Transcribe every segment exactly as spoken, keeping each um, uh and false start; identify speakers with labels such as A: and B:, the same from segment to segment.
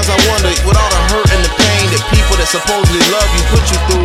A: Sometimes I wonder, with all the hurt and the pain that people that supposedly love you put you through,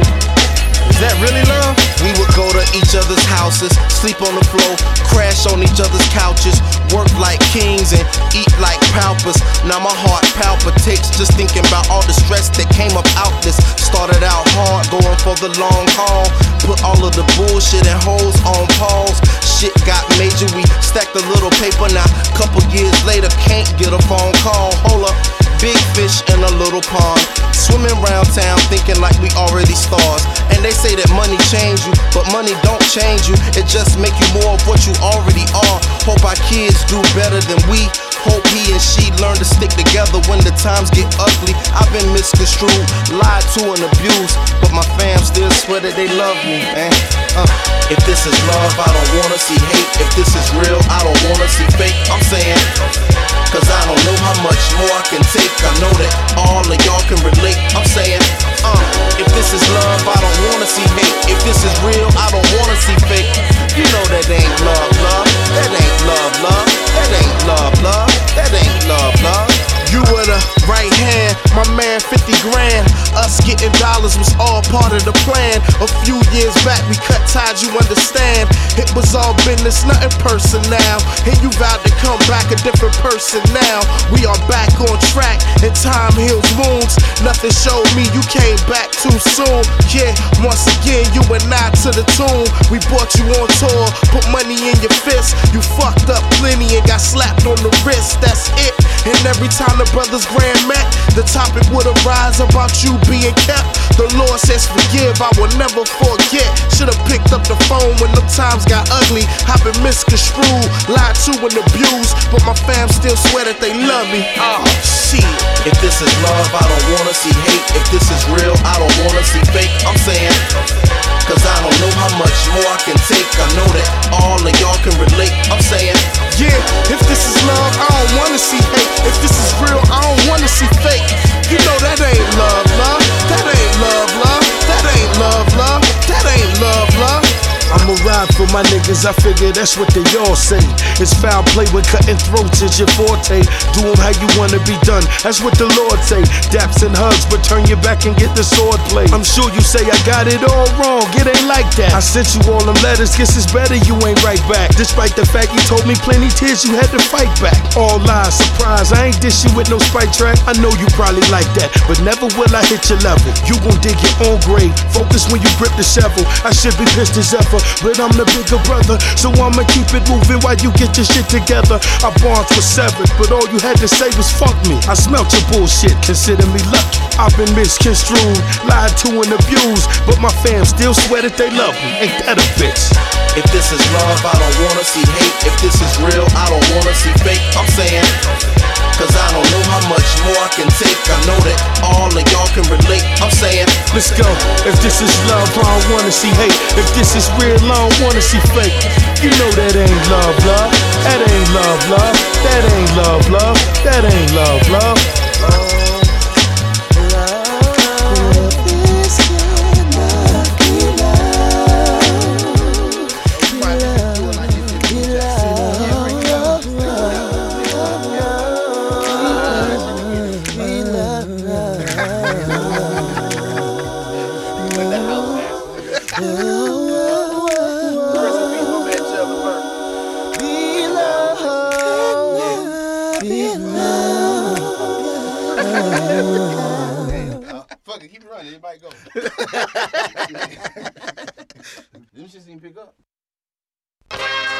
A: is that really love? We would go to each other's houses, sleep on the floor, crash on each other's couches, work like kings and eat like paupers. Now my heart palpitates just thinking about all the stress that came up out this. Started out hard, going for the long haul, put all of the bullshit and hoes on pause. Shit got major, we stacked a little paper. Now couple years later, can't get a phone call. Hold up, big fish in a little pond, swimming around town thinking like we already stars. And they say that money change you, but money don't change you. It just make you more of what you already are. Hope our kids do better than we. Hope he and she learn to stick together when the times get ugly. I've been misconstrued, lied to and abused, but my fam still swear that they love me, man. Uh, if this is love, I don't wanna see hate. If this is real, I don't wanna see fake. I'm saying, cause I don't know how much more I can take. I know that all of y'all can relate. I'm saying, uh, if this is love, I don't wanna see hate. If this is real, I don't wanna see fake. You know that ain't love, love. That ain't love, love. That ain't love, love. That ain't love, love. You were the right hand, my man, fifty grand. Us getting dollars was all part of the plan. A few years back, we cut ties, you understand. It was all business, nothing personal. And you vowed to come back a different person now. We are back on track, and time heals wounds. Nothing showed me you came back too soon. Yeah, once again, you and I to the tune. We brought you on tour, put money in your fist. You fucked up plenty and got slapped on the wrist, that's it. And every time the brothers grand met, the topic would arise about you being kept. The Lord says forgive, I will never forget. Should've picked up the phone when the times got ugly. I've been misconstrued, lied to and abused, but my fam still swear that they love me. Oh shit. If this is love, I don't wanna see hate. If this is real, I don't wanna see fake. I'm saying, cause I don't know how much more I can take. I know that all of y'all can relate. I'm saying, yeah, if this is love, I don't wanna see hate. If this is real, I don't wanna see fake. You know that ain't love, love. That ain't love, love. That ain't love, love. That ain't love, love.
B: I'ma ride for my niggas, I figure that's what they all say. It's foul play when cutting throats is your forte. Do 'em how you wanna be done, that's what the Lord say. Daps and hugs, but turn your back and get the sword play. I'm sure you say I got it all wrong, it ain't like that. I sent you all them letters, guess it's better you ain't right back. Despite the fact you told me plenty tears, you had to fight back. All lies, surprise, I ain't dish you with no spite track. I know you probably like that, but never will I hit your level. You gon' dig your own grave, focus when you grip the shovel. I should be pissed as ever, but I'm the bigger brother, so I'ma keep it moving while you get your shit together. Our bonds were severed, but all you had to say was fuck me. I smelt your bullshit, consider me lucky. I've been misconstrued, lied to and abused, but my fam still swear that they love me. Ain't that a bitch?
A: If this is love, I don't wanna see hate. If this is real, I don't wanna see fake. I'm saying, cause I don't know how much more I can take. I know that all of y'all can relate. I'm saying,
B: let's go. If this is love, I don't wanna see hate. If this is real, I don't wanna see fake. You know that ain't love, love. That ain't love, love. That ain't love, love. That ain't love, love.
A: Fuck it, keep it running, everybody go. Them shits didn't pick up.